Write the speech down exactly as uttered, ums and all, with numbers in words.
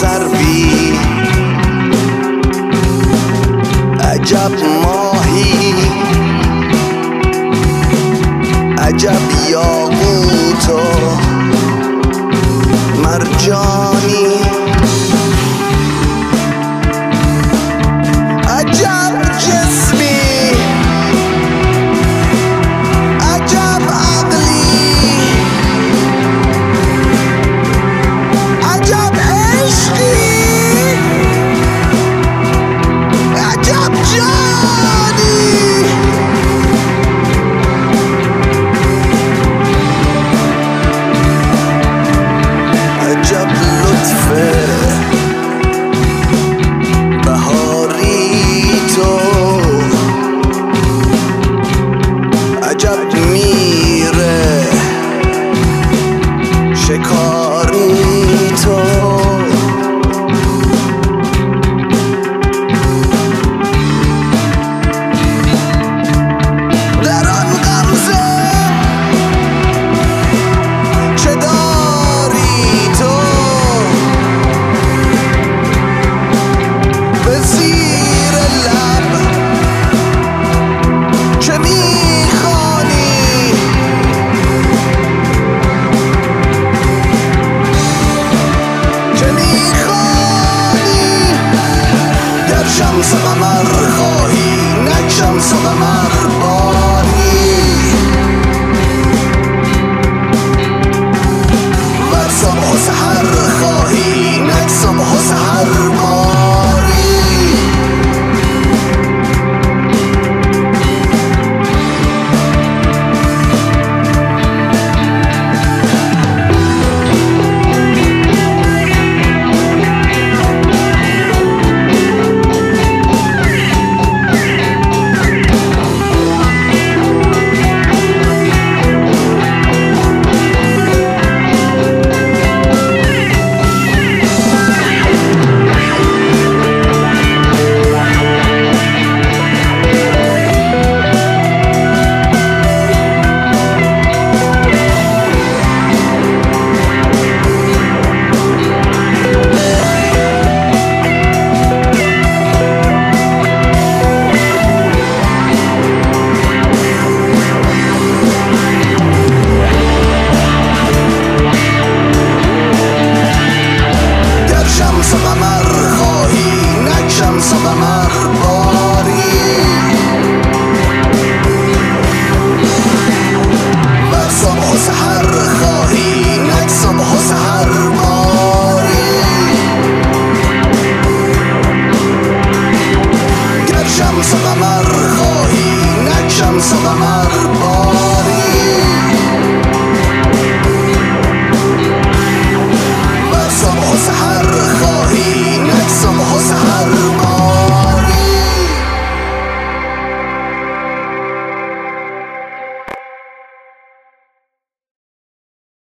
سروی، عجب ماهی، عجب یاقوت و مرجانی، عجب جسمی، عجب عقلی، عجب عشقی، عجب جانی، عجب لطفه بهاری تو، عجب میره شکاری تو، در آن غمزه چه داری تو، به زیر لب چه میخوانی، چه میخوانی، گر شمس و قمر خواهی نک شمس و قمر باری، ور صبح و سحر خواهی نک صبح و سحر باری. شمس و قمر خواهی نک شمس و قمر باری، ور صبح و سحر خواهی نک صبح و سحر باری، گر شمس و قمر خواهی نک شمس و قمر باری.